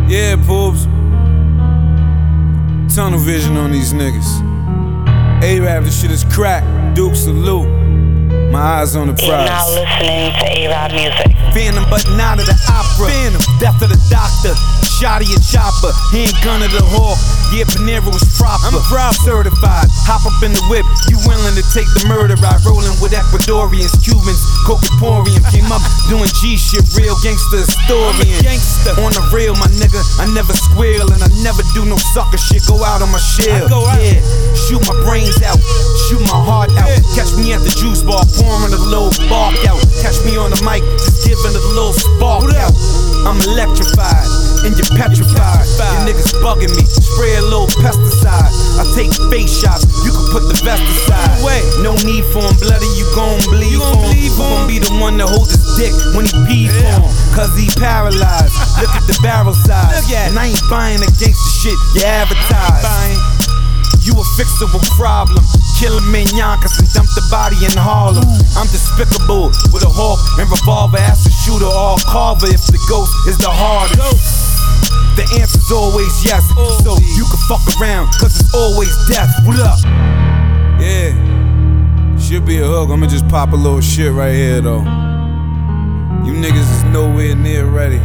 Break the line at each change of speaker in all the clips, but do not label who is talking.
Yeah, Poops. Tunnel vision on these niggas. A-Rap, this shit is crack. Duke, salute. My eyes on the prize.
You're now listening to A-Rap music.
Phantom button out of the opera. Phantom, death of the doctor. Shotty and chopper, handgun of the hawk. Yeah, Panera was proper. I'm proud certified. Hop up in the whip, you willing to take the murder ride? Rolling with Ecuadorians, Cubans, Cocaporium. Came up doing G shit, real gangster historian. Gangster on the real, my nigga. I never squeal and I never do no sucker shit. Go out on my shield. Yeah, shoot my brains out, shoot my heart out. Catch me at the juice bar, pouring a little bark out. Catch me on the mic, just giving a little spark out. I'm electrified and you're petrified. You niggas bugging me, spray a little pesticide. I take face shots, you can put the vest aside. No need for him, bloody, you gon' bleed for him. Who gon' be the one to hold his dick when he pee for him? Cause he paralyzed, look at the barrel size. And I ain't buying the gangsta shit you advertise. You a fixable problem. Kill a in Yonkers and dump the body in Harlem. I'm despicable with a hawk and revolver. Ask the shooter or Carver if the ghost is the hardest. The answer's always yes, so you can fuck around, cause it's always death. What up?
Yeah, should be a hook. I'ma just pop a little shit right here though. You niggas is nowhere near ready.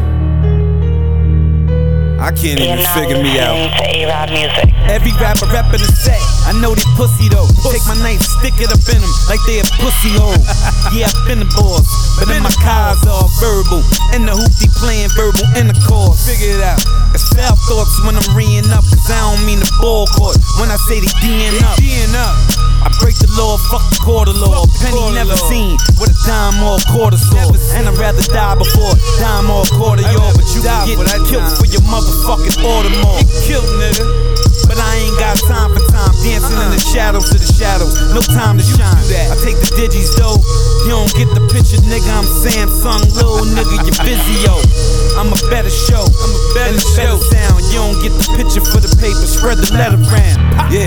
I can't even figure me out.
To A-Rap music.
Every rapper rapping a set. I know they pussy though. Take my knife, stick it up in them like they a pussy hole. Yeah, I've been the boss, but then my cars are verbal. In the hoopty playing verbal intercourse. Figure it out. It's foul thoughts when I'm reeing up, cause I don't mean the ball court. When I say they D'ing up, I break the law, fuck the quarter law. Penny never seen with a dime or a quarter saw. And I'd rather die before dime or a quarter yaw. But you get killed for your motherfucking Audemars. Killed, nigga. But I ain't got time for time. Dancing in the shadows of the shadows. No time to shine. I take the digis though. You don't get the picture, nigga. I'm Samsung, little nigga. You're busy, yo. I'm a better show. I'm a better sound. You don't get the picture for the paper. Spread the letter around. Yeah.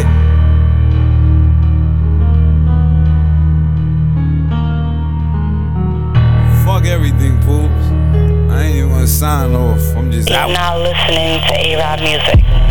Fuck everything, Poops. I ain't even gonna sign off. I'm just out.
You're now listening to A-Rap music.